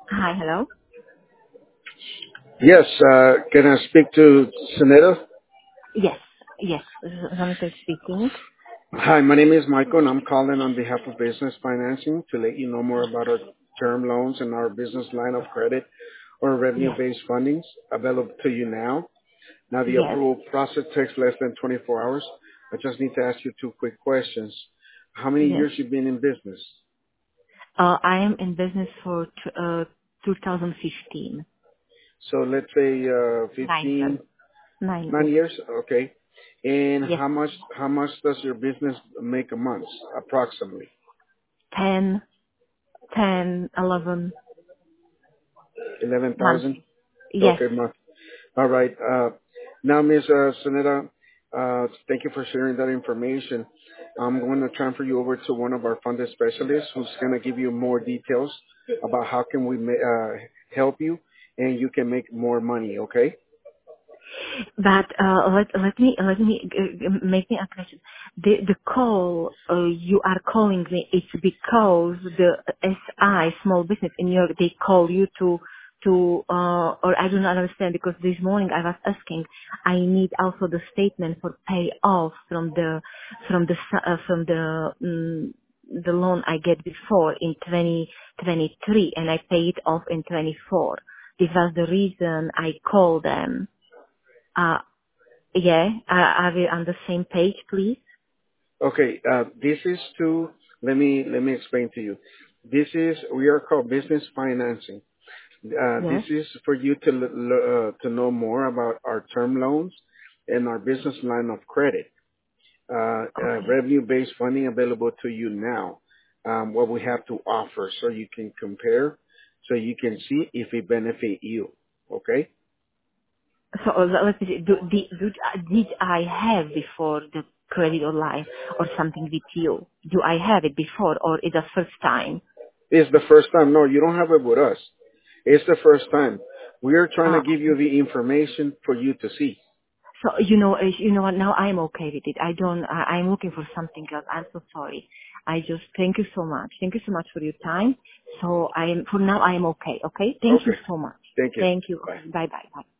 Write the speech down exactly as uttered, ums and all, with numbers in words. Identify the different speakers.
Speaker 1: Hi, hello.
Speaker 2: Yes, uh, can I speak to Sunita?
Speaker 1: Yes, yes, Ramita speaking.
Speaker 2: Hi, my name is Michael, and I'm calling on behalf of Business Financing to let you know more about our term loans and our business line of credit or
Speaker 1: Yes,
Speaker 2: revenue-based fundings available to you now. Now, the
Speaker 1: yes,
Speaker 2: approval process takes less than twenty-four hours. I just need to ask you two quick questions. How many
Speaker 1: yes.
Speaker 2: years you been in business?
Speaker 1: Uh, I am in business for t- uh, two thousand fifteen.
Speaker 2: So let's say uh,
Speaker 1: Nine years.
Speaker 2: fifteen,
Speaker 1: Nine
Speaker 2: nine
Speaker 1: years.
Speaker 2: years, okay. And
Speaker 1: Yes.
Speaker 2: how much how much does your business make a month, approximately?
Speaker 1: Ten, ten, eleven months.
Speaker 2: eleven thousand?
Speaker 1: Yes.
Speaker 2: Okay, month. All right. Uh, now, Miz uh, Sunita, uh, thank you for sharing that information. I'm going to transfer you over to one of our funded specialists who's going to give you more details about how can we ma- uh, help you and you can make more money, okay?
Speaker 1: But uh, let let me let me uh, make me a question. The the call uh, you are calling me, it's because the S I small business in New York, they call you to to uh, or I do not understand, because this morning I was asking, I need also the statement for payoff from the from the s- uh, from the um, the loan I get before in twenty twenty-three, and I paid off in twenty-four. This was the reason I called them. Uh, yeah, are, are we on the same page, please?
Speaker 2: Okay, uh, this is to, let me, let me explain to you. This is, we are called business financing. Uh, this
Speaker 1: Yes.
Speaker 2: is for you to, l- l- uh, to know more about our term loans and our business line of credit. uh, uh,
Speaker 1: Okay.
Speaker 2: revenue-based funding available to you now, um, what we have to offer so you can compare, so you can see if it benefit you. Okay?
Speaker 1: So uh, let me see. Do, did, did, did I have before the credit or line or something with you? Do I have it before, or is the first time?
Speaker 2: It's the first time. No, you don't have it with us. It's the first time. We are trying to
Speaker 1: Uh,
Speaker 2: give you the information for you to see.
Speaker 1: so you know, uh, you know what? Now I'm okay with it. I don't. I, I'm looking for something else. I'm so sorry. I just thank you so much. Thank you so much for your time. So I am for now. I am okay. Okay. Thank you
Speaker 2: Okay.
Speaker 1: so much.
Speaker 2: Thank you.
Speaker 1: Thank you.
Speaker 2: Bye.
Speaker 1: Okay. Bye bye. Bye.